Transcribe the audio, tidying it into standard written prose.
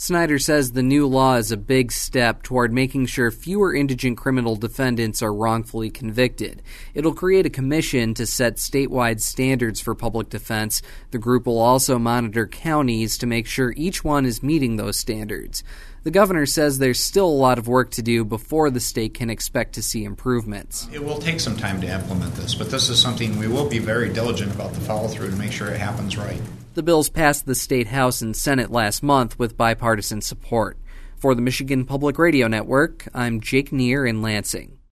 Snyder says the new law is a big step toward making sure fewer indigent criminal defendants are wrongfully convicted. It'll create a commission to set statewide standards for public defense. The group will also monitor counties to make sure each one is meeting those standards. The governor says there's still a lot of work to do before the state can expect to see improvements. It will take some time to implement this, but this is something we will be very diligent about the follow-through to make sure it happens right. The bills passed the state House and Senate last month with bipartisan support. For the Michigan Public Radio Network, I'm Jake Neer in Lansing.